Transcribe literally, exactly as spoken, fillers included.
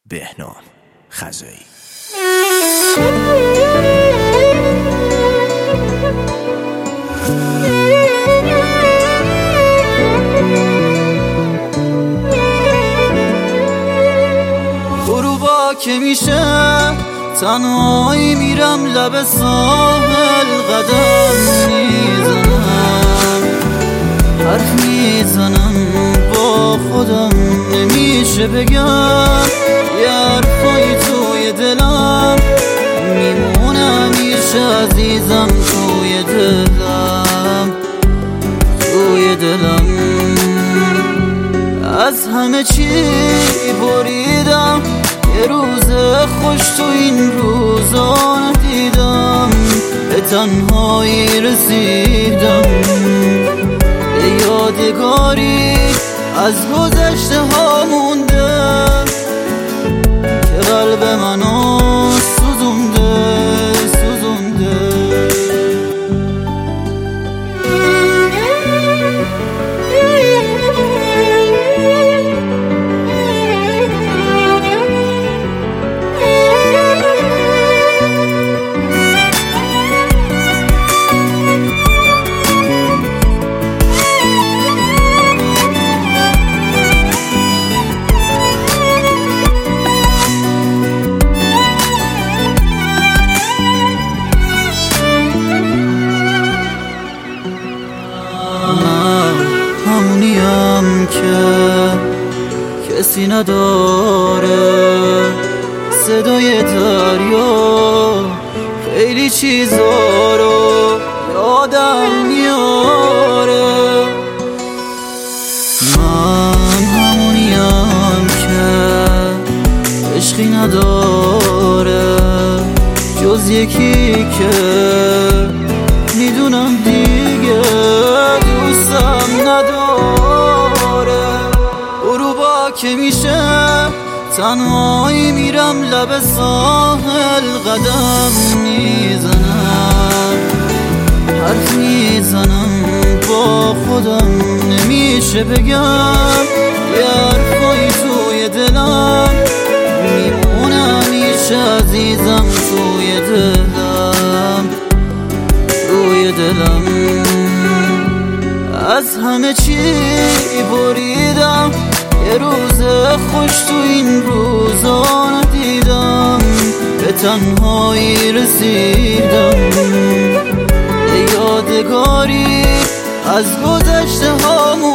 بهنام خزایی. غروبا که میشه تنهایی میرم لب ساحل قدم میزنم، حرف میزنم با خودم نمیشه بگم یه حرفایی توی دلم میمونه همیشه عزیزم، توی دلم توی دلم از همه چی بریدم، یه روز خوش تو این روزا ندیدم، به تنهایی رسیدم، یه یادگاری از گذشته ها مونده که قلب منو سوزونده سوزونده. همونیم که کسی نداره، صدای دریا خیلی چیزا رو یادم میاره. من همونیم که عشقی نداره جز یکی که میدونم دیگه دوستم نداره. غروبا که میشه تنهایی میرم لب ساحل قدم میزنم، حرف میزنم با خودم نمیشه بگم یه حرفایی توی دلم میمونه همیشه عزیزم، توی دلم توی دلم از همه چی بریدم، یه روز خوش تو این روزا ندیدم، به تنهایی رسیدم، یه یادگاری از گذشته ها